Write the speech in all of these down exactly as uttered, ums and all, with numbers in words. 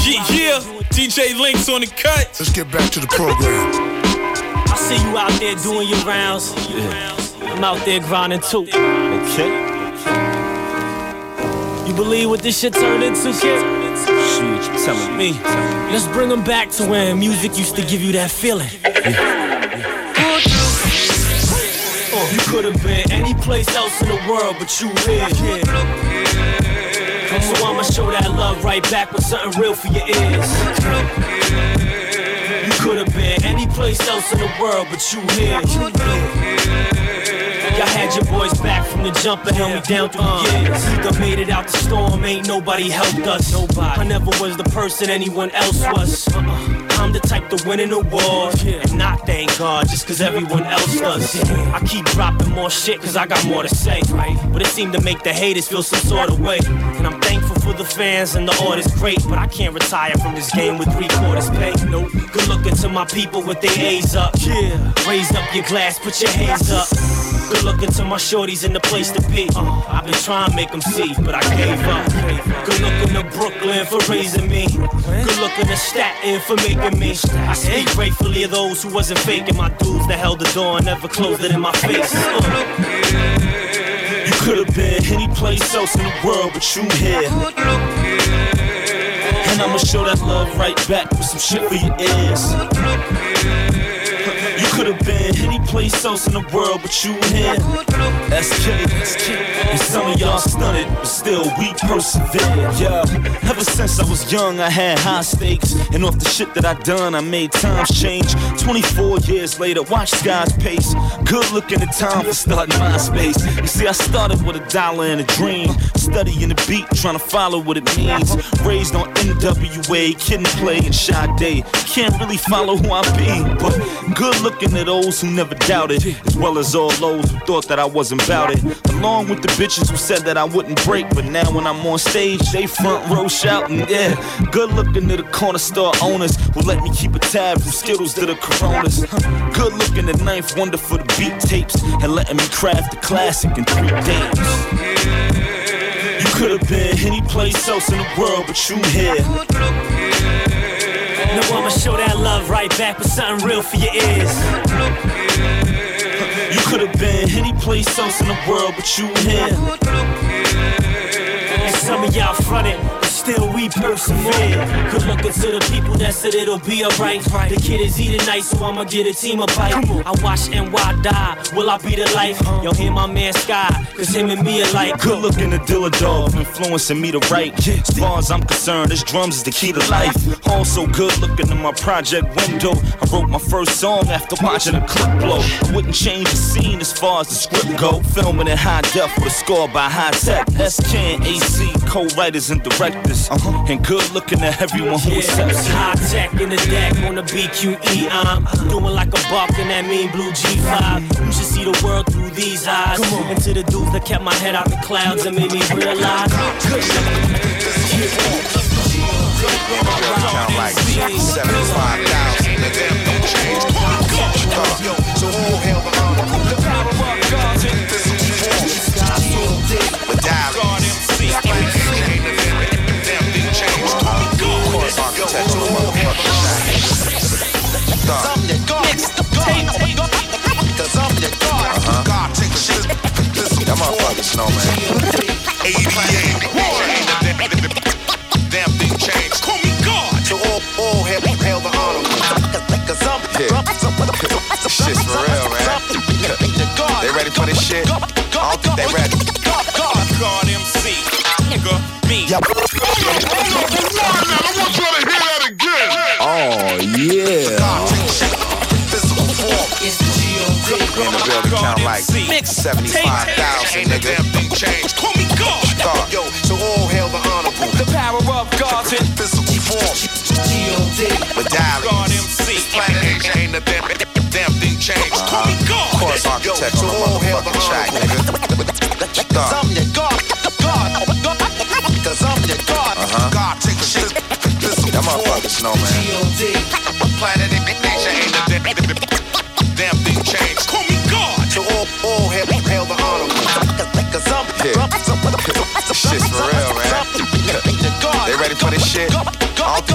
Yeah, yeah, D J Links on the cut. Let's get back to the program. I see you out there doing your rounds. Yeah. I'm out there grinding too. Okay. You believe what this shit turned into, kid? Shit, you telling me. Let's bring them back to when music used to give you that feeling. Oh, you could have been any place else in the world, but you here. Yeah. So I'ma show that love right back with something real for your ears. You could have been any place else in the world, but you here. Y'all had your boys back from the jump and held me down through the years. Either made it out the storm, ain't nobody helped us. Nobody. I never was the person anyone else was. Uh-uh. I'm the type to win an award and not thank God just cause everyone else does. I keep dropping more shit cause I got more to say, but it seemed to make the haters feel some sort of way. And I'm thankful for the fans and the order's great, but I can't retire from this game with three quarters pay. Nope. Good looking to my people with their A's up. Yeah. Raise up your glass, put your hands up. Good looking to my shorties in the place to be. Uh, I've been trying to make them see, but I gave up. Good looking to Brooklyn for raising me. Good looking to Staten for making me. I speak gratefully of those who wasn't faking. My dudes that held the door and never closed it in my face. Uh. You could have been any place else in the world, but you here. And I'ma show that love right back with some shit for your ears. You could have been any place else in the world, but you here. S K, S K. And some of y'all stunted, but still we persevere. Yeah. Ever since I was young, I had high stakes, and off the shit that I done, I made times change. twenty-four years later, watch Sky's pace. Good looking at time for starting MySpace. You see, I started with a dollar and a dream, studying the beat, trying to follow what it means. Raised on N W A, Kid and Play, and Sade. Can't really follow who I be, but good looking at those who never doubted, as well as all those who thought that I wasn't about it. Along with the bitches who said that I wouldn't break, but now when I'm on stage, they front row shouting, yeah. Good looking to the corner store owners who let me keep a tab from Skittles to the Coronas. Good looking at Ninth Wonder for the beat tapes and letting me craft the classic in three days. You could have been any place else in the world, but you here. Now I'ma show that love right back with something real for your ears. You could have been any place else in the world, but you here. And some of y'all fronted, but still we persevere. Good looking to the people that said it'll be alright. The kid is eating nice, so I'ma get a team a bite. I watch N Y die, will I be the life? Yo, hear my man Sky, cause him and me alike. Good looking to Dilla Dog, influencing me to write. As far as I'm concerned, this drums is the key to life. Also good looking in my project window. I wrote my first song after watching a clip blow. I wouldn't change the scene as far as the script go. Filming in high def with a score by High Tech. S K and A C, co-writers and directors. Uh-huh. And good looking at everyone who accepts it. High Tech in the deck on the B Q E. I'm doing like a buck in that mean blue G five. You should see the world through these eyes. And to the dudes that kept my head out the clouds and made me realize. Count like seventy-five thousand, nigga. Don't change. Yo, so all hail the honor. The power of God's in this form. With God M C. Ain't the damn thing changed. Of course, architectural motherfucking shit. I'm the God. Cause I'm the God. Uh-huh. God, take a shit. That motherfucking snowman. Damn thing changed. Call me God. So all, all hail, hail the honor. Cause I'm This shit's for real, man. They ready for this shit? I don't think they ready. God, God, God M C. Nigga, me. Yep. I want y'all to hear that again. Oh, yeah. God, take a shit. Physical form. It's the G O D. In the building count like seventy-five thousand, nigga. Damn thing changed. Call me God. God. Yo, so all hail the honorable. The power of God's in physical form. G O D. Medallions. God M C. Planet Asia ain't a damn, damn thing changed. Call me God. Of course, architect on the motherfucking track, nigga. Cause I'm the God. God. Cause I'm the God. Uh-huh. God, take a shit. That motherfucking snowman. G O D. Planet Asia ain't a damn thing changed. Call me God. So all, all hail, hail the honorable. Cause I'm yeah. This shit's for real, man. They ready for this shit? I don't think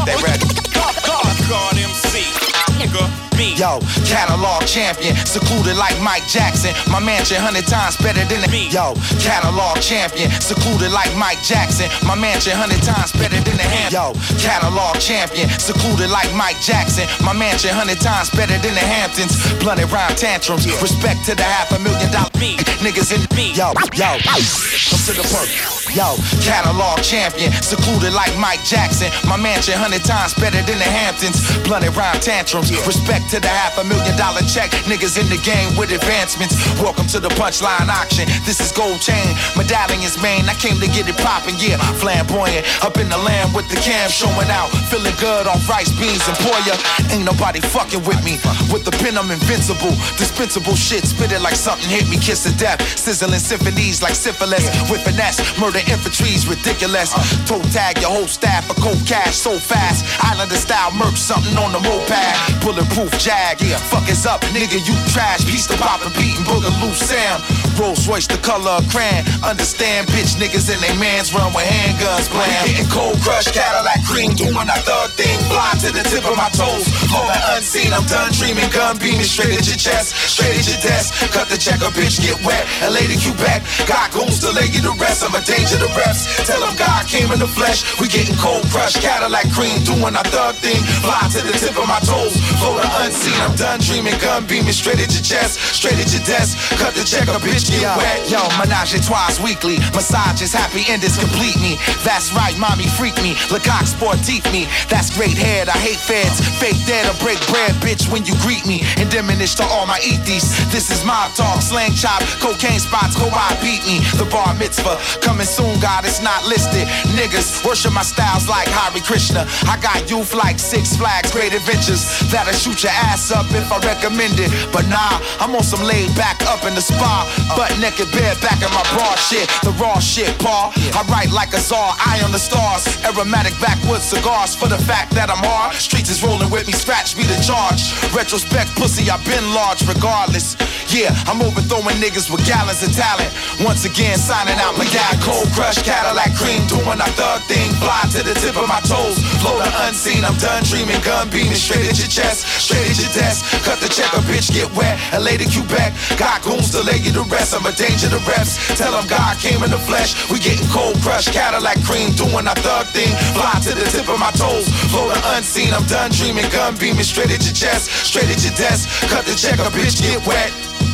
they ready. God, God, God M C. Nigga, me. Yo, catalog champion, secluded like Mike Jackson. My mansion hundred times better than the me. Yo, catalog champion, secluded like Mike Jackson. My mansion hundred times better than the ham. Yo, catalog champion, secluded like Mike Jackson. My mansion hundred times better than the Hamptons. Blunted rhyme tantrums, respect to the half a million dollar me. Niggas in me. Yo, yo, come to the perk. Yo, catalog champion, secluded like Mike Jackson. My mansion hundred times better than the Hamptons. Blunted rhyme tantrums, respect to the half a million dollar check. Niggas in the game with advancements. Welcome to the punchline auction. This is gold chain, medallions main. I came to get it poppin', yeah. Flamboyant, up in the land with the cam showing out. Feeling good on rice, beans, and poya. Ain't nobody fucking with me. With the pen I'm invincible. Dispensable shit, spit it like something hit me. Kiss of death, sizzling symphonies like syphilis. With finesse, murder infantry's ridiculous. Toe tag your whole staff for cold cash so fast. Islander style merch, something on the moped. Bulletproof jag, yeah. Fuck is up, nigga, you trash. Piece to pop and Pete and Boogaloo Sam. Rolls Royce the color of crayon. Understand, bitch, niggas and they mans run with handguns blam. Getting cold crush, Cadillac cream, doing that thug thing. Fly to the tip of my toes. Hold that unseen, I'm done dreaming. Gun beaming straight at your chest, straight at your desk. Cut the checker, bitch, get wet. And lay the Quebec. God goons to lay you to rest. I'm a danger to reps. Tell them God came in the flesh. We getting cold crush, Cadillac cream, doing our thug thing. Fly to the tip of my toes. Flow the unseen, I'm done dreaming. Gun beaming straight at your chest, straight at your desk. Cut the checker, bitch, get yo, wet. Yo, menage a trois weekly. Massages, happy endings complete me. That's right, mommy freak me. Lecoq sport teeth me. That's great head, I hate feds. Fake dead or break bread, bitch, when you greet me. And diminish to all my ethies. This is mob talk, slang chop, cocaine spots, go by, beat me. The bar mitzvah, coming soon, God, it's not listed. Niggas worship my styles like Hare Krishna. I got youth like Six Flags, great adventures. That'll shoot your ass up if I recommend it. But nah, I'm on some laid back up in the spa. Butt naked, bare back in my bra shit. The raw shit, Paul. I write like a czar, eye on the stars. Aromatic backwoods cigars for the fact that I'm hard. Streets is rolling with me, scratch me the charge. Retrospect, pussy, I've been large regardless. Yeah, I'm overthrowing niggas with gallons of talent. Once again, signing out my guy. Cold crush, Cadillac cream, doing our thug thing. Fly to the tip of my toes. Flow the unseen, I'm done dreaming. Gun beaming straight at your chest, straight at your desk. Cut the checker, bitch, get wet. And lay the Quebec. Got goons to lay you to rest. I'm a danger to reps. Tell them God came in the flesh. We getting cold crush, Cadillac cream, doing our thug thing. Fly to the tip of my toes. Flow the unseen, I'm done dreaming. Gun beaming straight at your chest, straight at your desk. Cut the checker, bitch, get wet.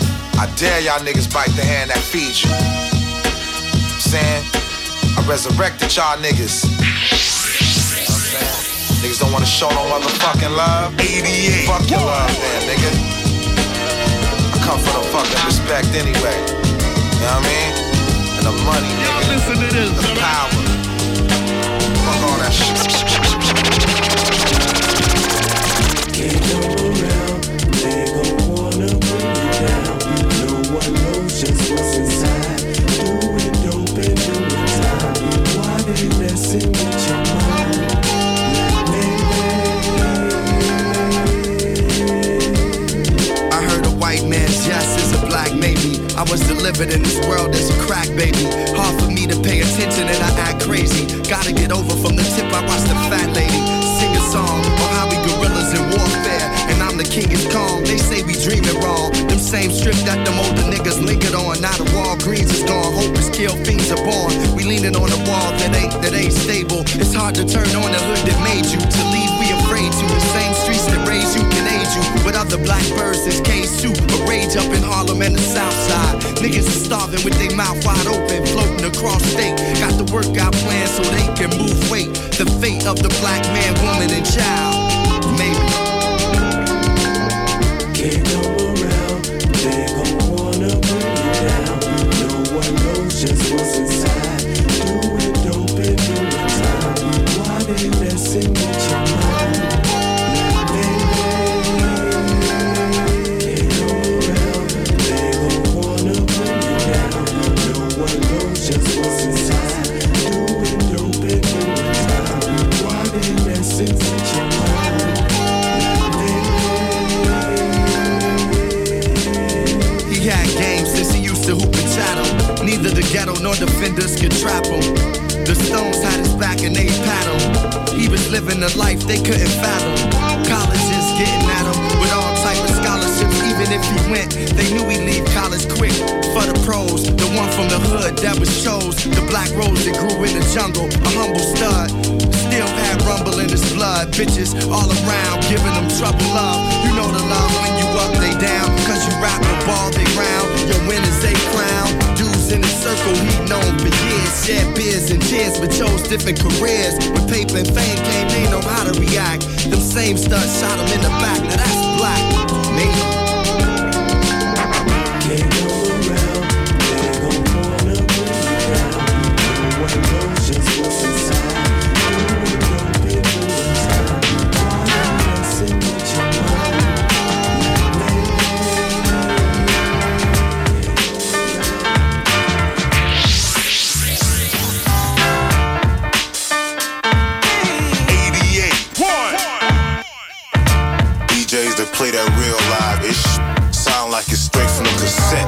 I dare y'all niggas bite the hand that feeds you. Saying, I resurrected y'all niggas. You know what I'm saying? Niggas don't wanna show no motherfucking love. eighty-eight. Fuck your love, man, nigga. I come for the fucking respect anyway. You know what I mean? And the money, nigga. Y'all listen to this, the power. Fuck all that shit. Can't go around, they gon' wanna bring you down. No one knows just what's inside. Do it dope and do it time. Why they messing with your mind? I heard a white man's yes is a black maybe. I was delivered in this world as a crack baby. Hard for me to pay attention and I act crazy. Gotta get over from the tip I watched the fat lady sing a song on how we gorillas in warfare. And I'm the king is calm, they say we dreaming wrong. Them same strip that them older niggas lingered on. Now the Walgreens is gone, hope is killed, fiends are born. We leaning on a wall that ain't, that ain't stable. It's hard to turn on the hood that made you. To leave we afraid to. The same streets that raised you can age you. With other black birds is K-Soup. A rage up in Harlem and the South Side. Niggas is starving with their mouth wide open, floating across state. Got the workout plan so they can move weight. The fate of the black man, woman, and child. Maybe. Can't go around, they gon' wanna bring you down. No one knows just what's inside. Do it dope and do it time. Why they messing with your mind? Baby, can't go around, they gon' wanna bring you down. No one knows just what's inside. Do it dope and do it time. Why they messing with your mind? living a life they couldn't fathom. Colleges getting at him with all type of scholarships. Even if he went, they knew he'd leave college quick. For the pros, the one from the hood that was chose. The black rose that grew in the jungle, a humble stud. Still had rumble in his blood. Bitches all around, giving them trouble love. You know the love when you up, they down. Cause you rap the ball, they round. Your winners, they clown. Dudes in the circle, he known for years. Shared beers and cheers, but chose different careers. When paper and fame came, they know how to react. Them same stunts shot him in the back. Now that's black. Maybe. Can't go around, they gon' wanna bring you down. No one knows just what's inside. Play that real live ish. Sound like it's straight from the cassette.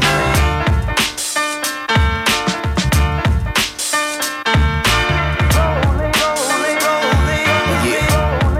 Yeah.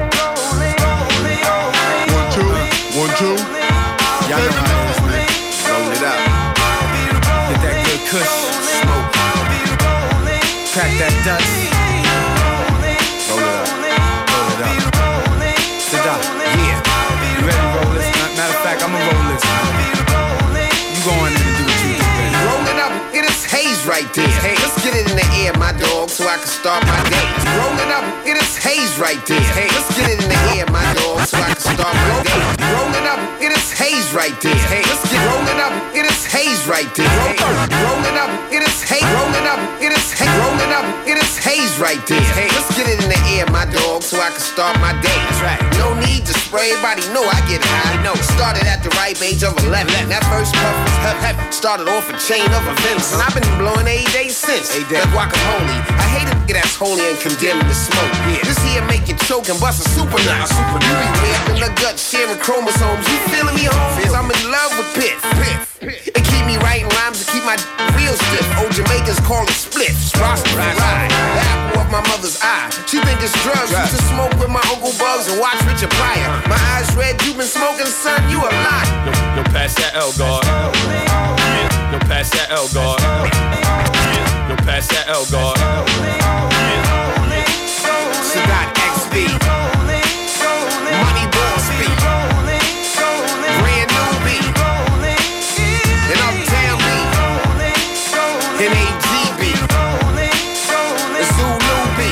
One, two, one, two. Y'all know how it is, man. Roll it up. Get that good kush. Smoke. Crack that dust. Roll it up. Roll it up. Sit down. Yeah. You ready to roll this? Matter of fact, I'ma roll this. You go on in and do what you do, baby. Roll it up, get this haze right there. Hey, let's get it in the air, my dog, so I can start my day. Roll it up, get this haze right there. Hey, let's get it in the air, my dog, so I can start my day. Roll it up, get this haze right there. Hey, let's get roll it up, get this haze right there. Hey, roll it up, get this haze. Roll it up, get this haze. Roll it up, get this haze right there. Hey, let's get it in the air, my dog, so I can start my day. That's right. No need to spray, everybody know I get high. No, started at the ripe age of eleven. That first puff was heavy. Started off a chain of events, and I've been blowing a day since. That guacamole, I hate a nigga that's holy and condemned to smoke. Yeah. This here make you choke and bust a super nut. You be way up in the gut, sharing chromosomes. You feeling me, homies? I'm in love with Piff. Piff. It keep me writing rhymes to keep my real stiff. Old Jamaicans call it spliffs. Rastafari, the apple of my mother's eye. She think it's drugs. Used to smoke with my Uncle Bugs and watch Richard Pryor. My eyes red, you been smoking, son, you a lie. Yo, yo, pass that L-Guard. Yeah. Yo, pass that L-Guard. Yeah. Yo, pass that L-Guard. Yeah. Sadat X B. Money Boss B. Brand new B. And Uptown B. And A G B. And Zulu B.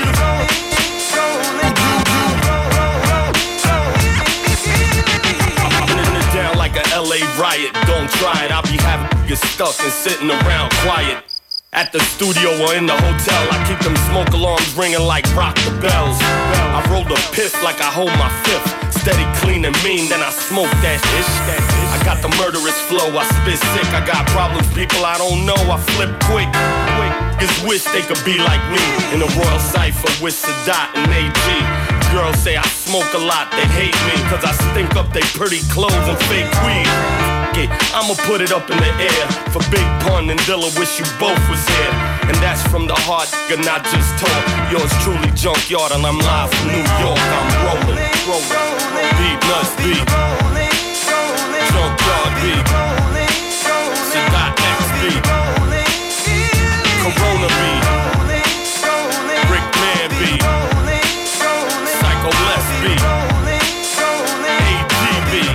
Down like a L A riot, don't try it. I'll be having niggas stuck and sitting around quiet. At the studio or in the hotel, I keep them smoke alarms ringing like rock the bells. I roll the piff like I hold my fifth. Steady, clean and mean, then I smoke that ish. I got the murderous flow, I spit sick. I got problems, people I don't know, I flip quick. Niggas wish they could be like me in a royal cypher with Sadat and A G. Girls say I smoke a lot, they hate me, cause I stink up they pretty clothes and fake weed. I'ma put it up in the air for Big Pun and Dilla, wish you both was here. And that's from the heart, nigga, not just talk. Yours truly, Junkyard, and I'm live from New York. I'm rolling, rolling, beat nuts beat, Junkyard beat, Sadat X beat, Corona beat, Rick Man beat, Psycho Les beat, A G beat.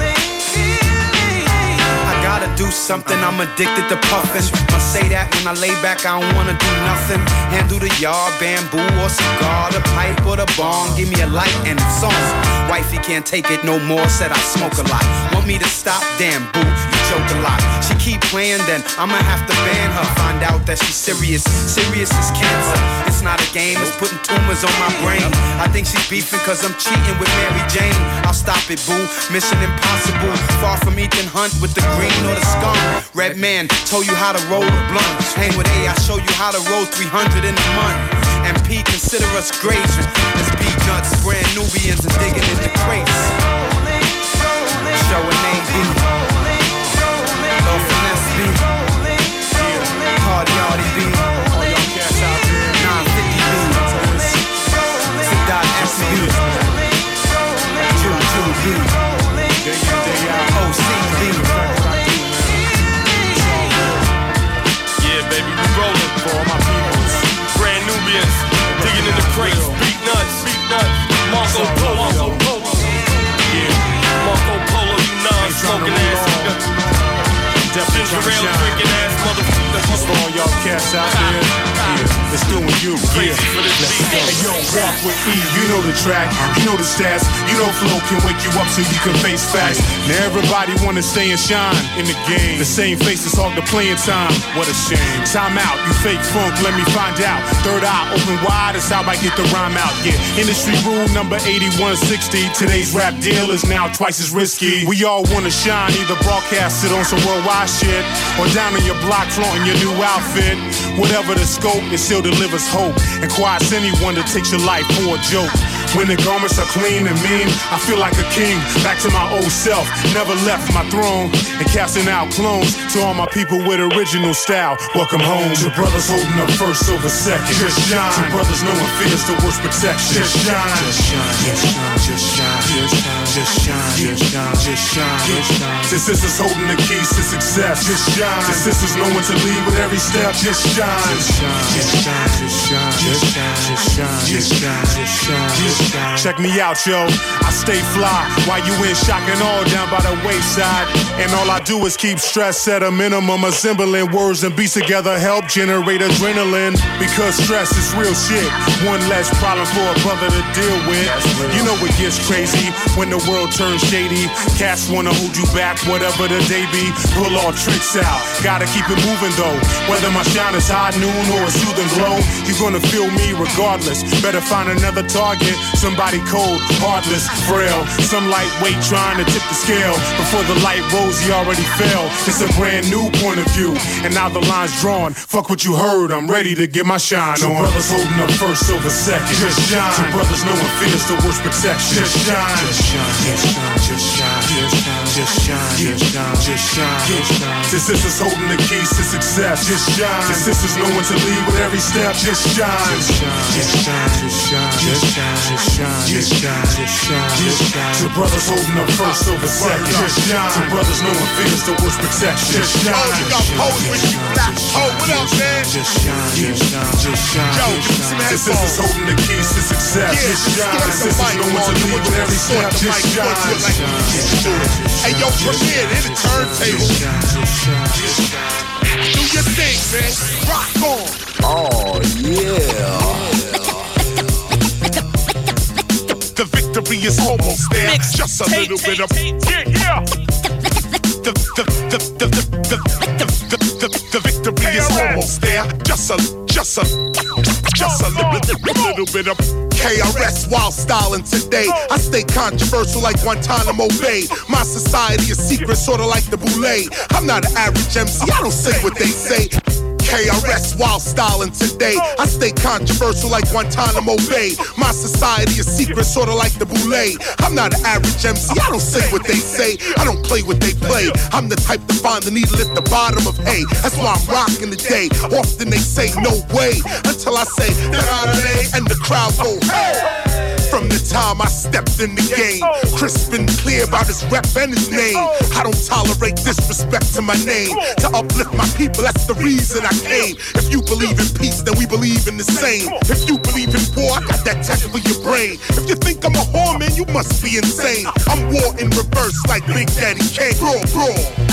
Do something, I'm addicted to puffin'. Must say that when I lay back, I don't wanna do nothing. Handle the yard, bamboo or cigar, the pipe or the bong. Give me a light and it's on. Wifey can't take it no more, said I smoke a lot. Want me to stop? Damn, boo, you joke a lot. She keep playing, then I'ma have to ban her. Find out that she's serious, serious as cancer. It's not a game, it's putting tumors on my brain. I think she's beefing cause I'm cheating with Mary Jane. I'll stop it, boo, mission impossible. Far from Ethan Hunt with the green or the skunk. Red man told you how to roll a blunt. Hang with A, I show you how to roll three hundred in a month. And P, consider us great. As P-Nuts, brand Nubians and digging in the crates. Show a name B. Low finesse B. Hard Yardy B. nine fifty B. Sadat S B. Hey yo, walk with E, you know the track, you know the stats, you know flow can wake you up so you can face facts. Now everybody wanna stay and shine in the game. The same faces hog the playing time. What a shame. Time out, you fake funk, let me find out. Third eye open wide, that's how I get the rhyme out. Yeah, industry rule number eighty-one sixty. Today's rap deal is now twice as risky. We all wanna shine, either broadcast it on some worldwide shit or down on your block flaunting your new outfit. Whatever the scope, it still delivers hope and quiets anyone that takes your life for a joke. When the garments are clean and mean, I feel like a king, back to my old self. Never left my throne and casting out clones. To all my people with original style, welcome home. To brothers holding up first over second, just shine. To brothers no one fears the worst protection, just shine. Just shine, just shine, just shine, just shine, just shine, just shine, just shine. To sisters holding the keys to success, just shine. To sisters knowing to lead with every step, just shine. Just shine, just shine, just shine, just shine, just shine, just shine, just shine, just shine. Check me out, yo. I stay fly while you in shock and all down by the wayside. And all I do is keep stress at a minimum. Assembling words and beats together help generate adrenaline. Because stress is real shit. One less problem for a brother to deal with. You know it gets crazy when the world turns shady. Cats wanna hold you back, whatever the day be. Pull all tricks out. Gotta keep it moving though. Whether my shine is high noon or a soothing glow, you're gonna feel me regardless. Better find another target. Somebody cold, heartless, frail. Some lightweight trying to tip the scale. Before the light rose, he already fell. It's a brand new point of view, and now the line's drawn. Fuck what you heard, I'm ready to get my shine on. Two brothers holding up first over second, just shine. Two brothers no one fears the worst protection, just shine. Just shine, just shine, just shine, just shine, just shine, just shine, just shine, just shine. To sisters holding the keys to success, just shine. To sisters knowing to lead with every step, just shine. Just shine, just shine, just shine, just shine. Just shine, just shine, just shine, just shine. Two brothers holding up first over second, just shine. Two brothers no one fears the worst protection, just shine. Oh, you got pose with you black. Oh, what up, man? Just shine, just shine, just shine. Yo, give me some headphones. This is holding the keys to success, just shine. This is no one to lead with every step, just shine. Hey, yo, Premier, hit the turntable. Do your thing, man. Rock on. Oh, yeah. The victory is almost there. Mix, just a tape, little tape, bit of yeah, yeah. The the the the the the the, the, the victory is almost there. Just a just a just a little, little bit of K R S while styling today. I stay controversial like Guantanamo Bay. My society is secret, sorta like the Boulay. I'm not an average M C. I don't say what they say. K R S while styling today. I stay controversial like Guantanamo Bay. My society is secret, sorta like the Boulay. I'm not an average M C, I don't say what they say. I don't play what they play. I'm the type to find the needle at the bottom of hay. That's why I'm rocking today. Often they say no way, until I say da-da-da-day, and the crowd go hey. From the time I stepped in the game, crisp and clear about his rep and his name. I don't tolerate disrespect to my name. To uplift my people, that's the reason I came. If you believe in peace, then we believe in the same. If you believe in war, I got that tech for your brain. If you think I'm a whore, man, you must be insane. I'm war in reverse like Big Daddy Kane. Brawl, brawl.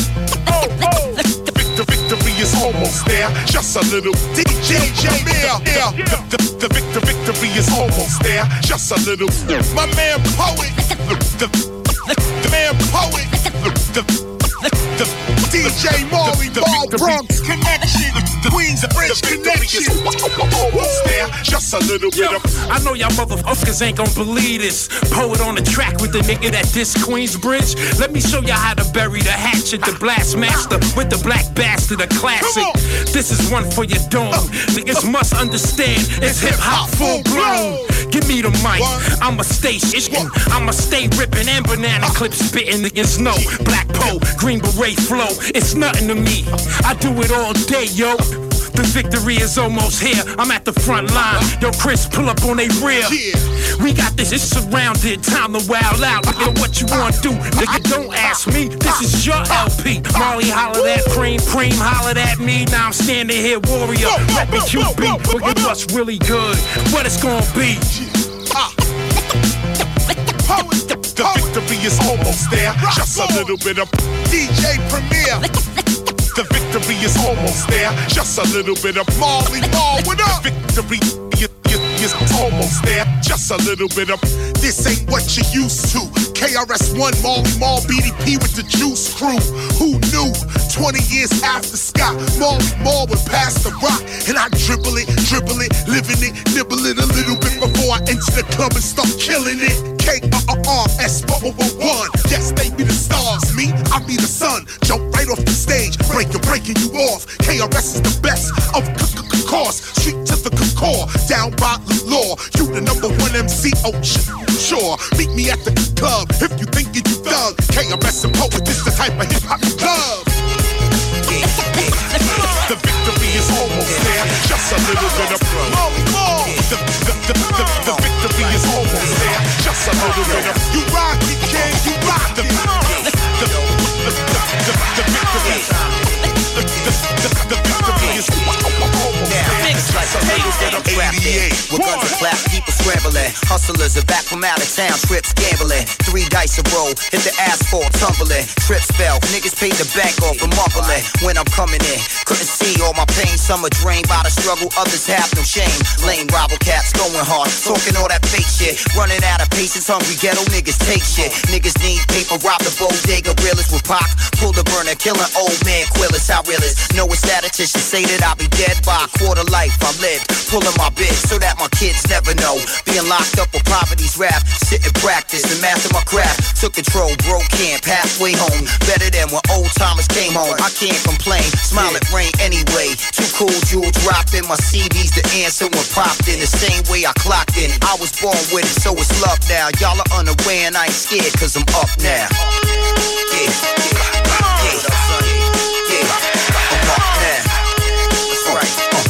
Oh, oh. The victory is almost there. Just a little D J Jamil. Yeah, the, the, the, the victory is almost there. Just a little. My man Poet. The, the, the man Poet. The, the, the D J Molly Ball Bronx Connection. Queensbridge Connection. Almost there. Just a little bit of. I know y'all motherfuckers ain't gon' believe this. Poet on the track with the nigga that diss Queensbridge. Let me show you how to bury the hatchet. The blast master with the black bastard, a classic. This is one for your dome. Niggas must understand it's hip hop full blown. Give me the mic, I'ma stay shittin', I'ma stay rippin' and banana clip spittin'. Niggas know Black Poe, Green Beret flow, it's nothing to me. I do it all day, yo. The victory is almost here. I'm at the front line. Yo, Chris, pull up on they rear. We got this, it's surrounded. Time to wild out. Look at what you wanna do. Nigga, don't ask me. This is your L P. Molly hollered at Cream, Cream hollered at me. Now I'm standing here, warrior. Let me Q B. Look at what's really good. What it's gonna be. The victory is almost there. Just a little bit of D J Premier. The victory is almost there. Just a little bit of Marley Marl. What up? The victory, you, you, you is almost there. Just a little bit of this ain't what you used to. K R S One, Mall, Mall, B D P with the Juice Crew. Who knew? twenty years after Scott, Mall, Mall would pass the rock, and I dribble it, dribble it, living it, nibble it a little bit before I enter the club and start killing it. K R R S one, yes, they be the stars. Me, I be the sun. Jump right off the stage, breaking, breaking you off. K R S is the best of course. Street to the core, down by the law. You the number one M C, oh sure. Meet me at the club if you think you thug. K R S and poet, this the type of hip hop you love. The victory is almost there. Just a little bit of more, more. The, the, the, the, the victory is almost there. Just a little bit of you rock it, king, you rock the the the the the the victory. The, the, the, the victory is almost there. eighty-eight with guns and clap, people scrambling. Hustlers are back from out of town, trips gambling. Three dice a roll, hit the asphalt tumbling. Trips fell, niggas paid the bank off and mumbling. When I'm coming in, couldn't see all my pain. Some are drained by the struggle, others have no shame. Lame rival cats going hard, talking all that fake shit. Running out of patience, hungry ghetto niggas take shit. Niggas need paper, rob the bodega, realers with Pac. Pull the burner, killing old man quillers. How real is? Know a statistician say that I'll be dead by a quarter life. I lived, pulling my bit so that my kids never know. Being locked up with poverty's rap, sit and practice and master my craft. Took control, broke camp, halfway home. Better than when old timers came home. I can't complain, smile at rain anyway. Too cool, jewel dropped in my C Ds. The answer when popped in the same way I clocked in. I was born with it, so it's love now. Y'all are unaware and I ain't scared cause I'm up now. Yeah, yeah, yeah, yeah, I'm up now. That's right.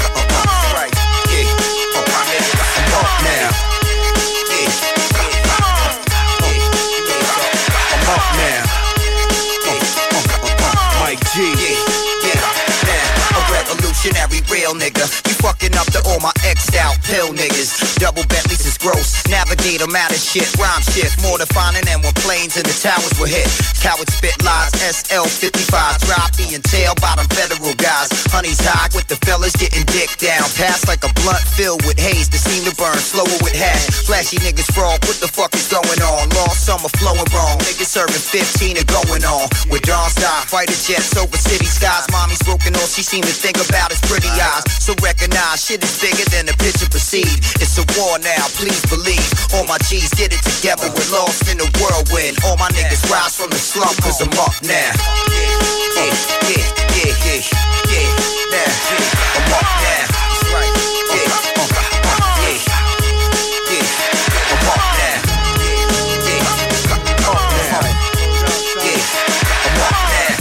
G, yeah, yeah, yeah, a revolutionary real nigga. You fucking up to all my X'd out pill niggas. Double Bentleys is gross. Navigate them out of shit. Rhyme shift more defining than when planes and the towers were hit. Cowards spit lies. S L fifty-five drop being tailed by them federal guys. Honey's high with the fellas getting dick down. Pass like a blunt filled with haze that seem to burn slower with hash. Flashy niggas fraud. What the fuck is going on? Lost summer flowing wrong. Niggas serving fifteen and going on. With Dawn style fighter jets over city skies. Mommy's broken all she seem to think about is pretty eyes. So recognize shit is bigger than the picture perceived. It's a war now, please believe. All my G's get it together, we're lost in the whirlwind. All my niggas rise from the slump cause I'm up now. Yeah, yeah, yeah, yeah, yeah, yeah, yeah. I'm up now. That's right. Yeah, uh, uh, yeah, yeah. I'm up now. Yeah, up now. Yeah, I'm up now.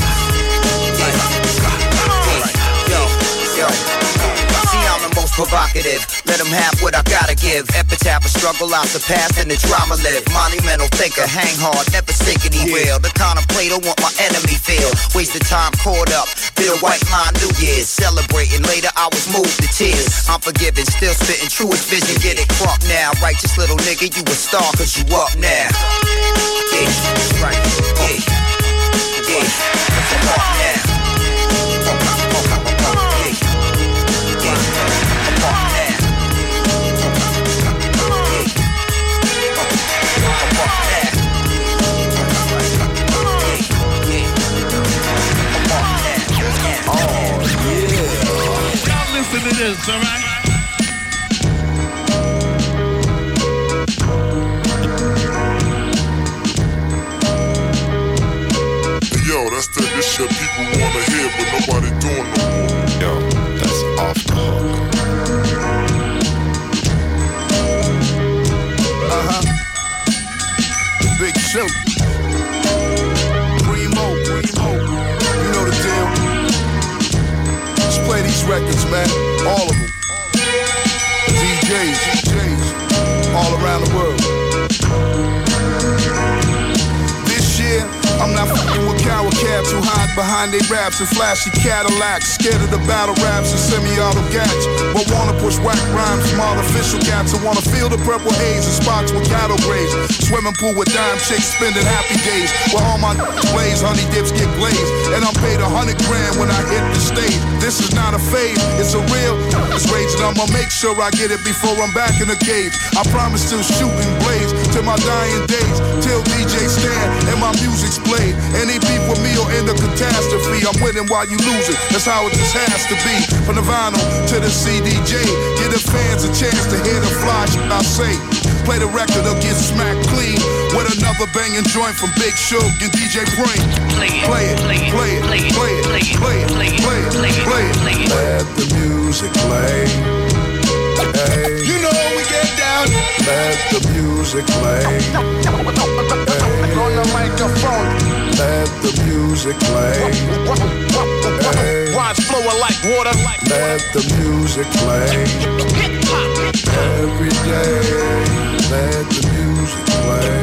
Provocative, let them have what I gotta give. Epitaph of struggle, I surpass and the drama live. Monumental thinker, hang hard, never sink anywhere. The contemplator want my enemy feel. Wasted time caught up, Bill White line New Year's. Celebrating later, I was moved to tears. I'm forgiven, still spitting truest vision. Get it crunk now, righteous little nigga, you a star cause you up now. Yeah, that's right, yeah, yeah, I'm up now. Listen to this, alright? Yo, that's the this shit people wanna hear, but nobody doing no more. Yo, that's off the hook. Uh-huh. Big Shoot. Primo, Primo. You know the deal. Let's play these records, man. All of them. D Js, D Js, all around the world. This year, I'm not fucking with coward cabs who hide behind behind they raps and flashy Cadillacs. Scared of the battle raps and semi-auto gats, but wanna push whack rhymes from artificial cats who wanna feel the purple haze and spots with cattle graze. Swimming pool with dime chicks spending happy days, where all my blaze, honey dips get glazed, and I'm paid a hundred grand when I hit the stage. This is not a fade, it's a real it's rage, and I'ma make sure I get it before I'm back in the cage. I promise to shoot and blaze till my dying days, till D J stand and my music's played. Any beef with me or end a catastrophe, I'm winning while you losing. That's how it just has to be. From the vinyl to the C D J, give the fans a chance to hear the fly shit I say. Play the record or get smacked clean with another banging joint from Big Shug and D J Brain. Play it, play it, play it, play it, play it, play it, play it, play it, play it, play it, play it, play it. Let the music play. Hey. You know we get down. Let the music play. Hey. On the microphone. Let the music play. Hey. Watch flowing like water. Let the music play. Every day. Let the music play.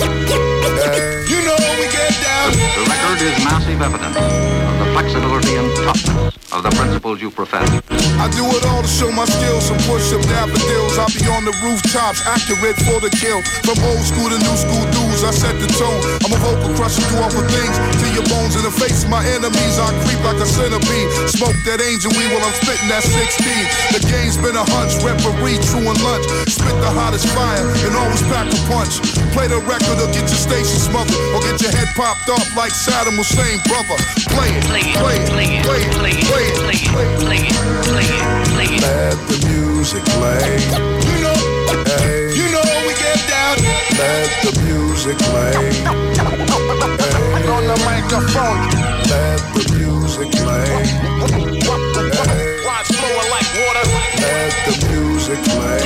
Hey. You know we get down. The record is massive evidence of the flexibility and toughness of the principles you profess. I do it all to show my skills, some push-up daffodils. I'll be on the rooftops, accurate for the kill. From old school to new school dudes, I set the tone. I'm a vocal crusher, do awful things to your bones in the face of my enemies. I creep like a centipede, smoke that angel weed while I'm spitting that sixteen. The game's been a hunch, referee, true and lunch. Spit the hottest fire and always pack a punch. Play the record or get your station smothered, or get your head popped off like Saddam Hussein, brother. Play it, play it, play it, play it, play it, play it, play it, play it, play it, play it. Let the music play. You know, hey. You know we get down. Let the music play. Hey. On the microphone. Let the music play. Hey. Watch flowing like water. Let the music play.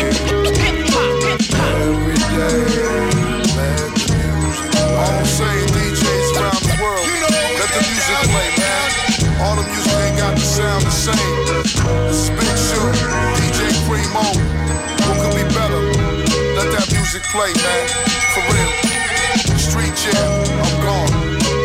Every day. Let the music play. All I'm saying, D Js around the world, you know, let the music play, man. All the music ain't got to sound the same. This is Big Shug, D J Primo. What could be better? Let that music play, man. For real. Street Jam, I'm gone.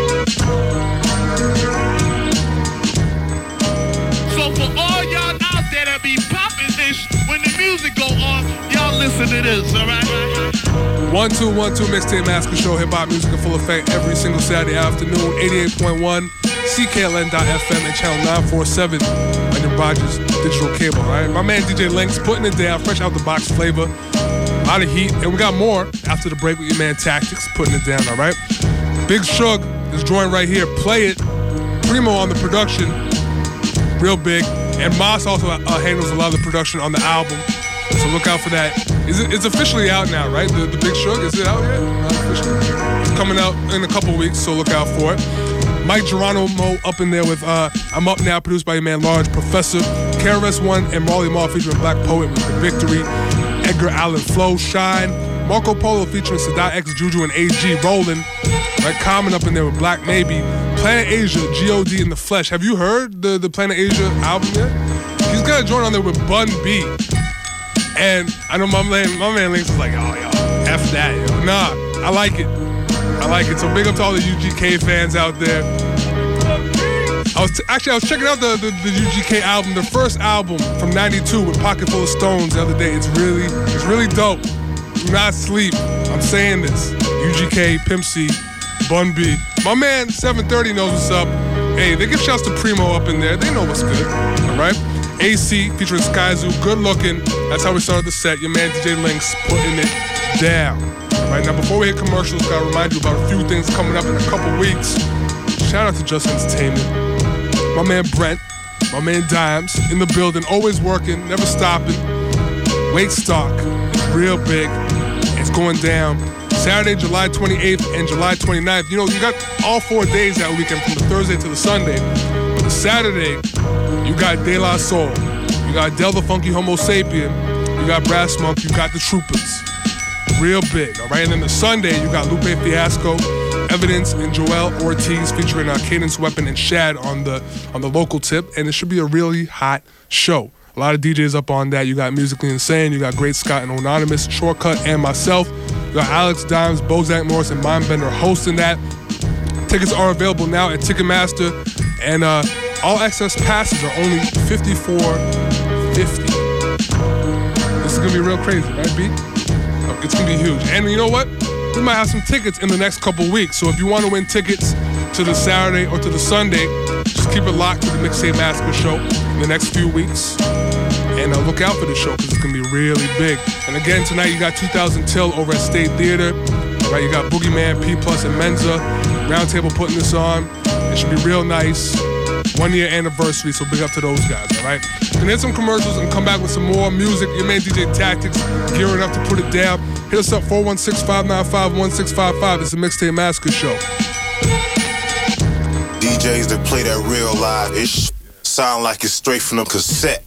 So for all y'all out there that be popping this, when the music go on, y'all listen to this, alright? One, two, one, two, Mixtape Massacre Show, hip-hop music in full effect every single Saturday afternoon, eighty-eight point one, C K L N dot F M and channel nine forty-seven on your Rogers digital cable, right? My man D J Lynx putting it down, fresh out the box flavor, a lot of heat, and we got more after the break with your man Tactics, putting it down, all right? Big Shug, this joint right here, Play It, Primo on the production, real big, and Moss also uh, handles a lot of the production on the album. So look out for that. Is it, it's officially out now, right? The, the Big Shug, is it out yet? Not officially. It's coming out in a couple weeks, so look out for it. Mike Geronimo up in there with uh, I'm Up Now, produced by your man Large Professor. K R S One and Marley Marl featuring Black Poet with The Victory. Edgar Allan Flow, Shine. Marco Polo featuring Sadat X, Juju, and A G Rollin'. Right, Common up in there with Black Maybe. Planet Asia, G O D in the Flesh. Have you heard the, the Planet Asia album yet? He's got a joint on there with Bun B. And I know my man, my man Links is like, oh, yo, F that, yo. Nah, I like it. I like it. So big up to all the U G K fans out there. I was t- actually I was checking out the, the, the U G K album, the first album from ninety-two with Pocket Full of Stones the other day. It's really, it's really dope. Do not sleep. I'm saying this. U G K, Pimp C, Bun B. My man seven thirty knows what's up. Hey, they give shouts to Primo up in there. They know what's good. All right. A C featuring Sky Zoo, good looking. That's how we started the set. Your man D J Lynx putting it down. All right, now before we hit commercials, gotta remind you about a few things coming up in a couple weeks. Shout out to Just Entertainment. My man Brent, my man Dimes in the building, always working, never stopping. Weight Stock is real big. It's going down Saturday, July twenty-eighth and July twenty-ninth. You know, you got all four days that weekend from the Thursday to the Sunday. But the Saturday, you got De La Soul, you got Del the Funky Homo Sapien, you got Brass Monk, you got the Troopers. Real big, all right? And then the Sunday, you got Lupe Fiasco, Evidence, and Joel Ortiz featuring uh, Cadence Weapon and Shad on the on the local tip. And it should be a really hot show. A lot of D Js up on that. You got Musically Insane, you got Great Scott and Anonymous, Shortcut, and myself. You got Alex Dimes, Bozak Morris, and Mindbender hosting that. Tickets are available now at Ticketmaster. And uh, all access passes are only fifty-four fifty. This is gonna be real crazy, right, B? It's gonna be huge. And you know what? We might have some tickets in the next couple weeks. So if you want to win tickets to the Saturday or to the Sunday, just keep it locked to the Mixtape Massacre show in the next few weeks. And uh, look out for the show because it's gonna be really big. And again, tonight you got two thousand Till over at State Theater. Right, you got Boogeyman, P Plus, and Menza. Roundtable putting this on. It should be real nice. One year anniversary, so big up to those guys, all right? Gonna hit some commercials and come back with some more music. Your man D J Tactics gearing up to put it down. Hit us up four one six, five nine five, one six five five. It's the Mixtape Massacre show. D Js that play that real live ish sound like it's straight from the cassette.